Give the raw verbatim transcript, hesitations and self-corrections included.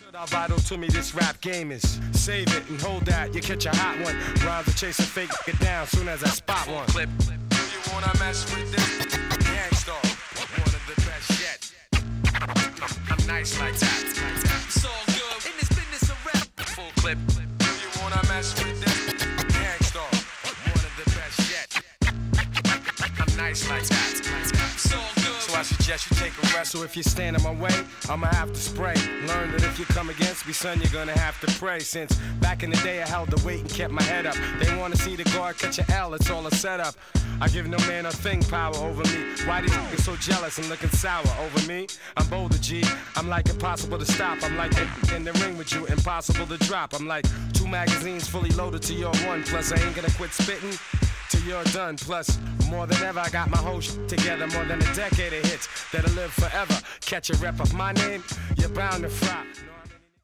How vital to me this rap game is. Save it and hold that, you catch a hot one. Rhymes to chase a fake, get down soon as I spot one. Clip. Do you wanna mess with this? Gangstar, one of the best yet. I'm nice like that. It's all good in this business of rap. Full clip. Do you wanna mess with this? Gangstar, one of the best yet. I'm nice like that. It's all good. So I suggest you take a rest. So if you stand in my way, I'ma have to spray. Learn that if you come against me, son, you're gonna have to pray. Since back in the day I held the weight and kept my head up. They wanna see the guard catch a L, it's all a setup. I give no man a thing power over me. Why these niggas so jealous and looking sour over me? I'm bolder, G. I'm like impossible to stop. I'm like in the ring with you, impossible to drop. I'm like two magazines fully loaded to your one. Plus I ain't gonna quit spitting till you're done. Plus, more than ever, I got my whole shit together. More than a decade of hits that'll live forever. Catch a rep of my name, you're bound to fry.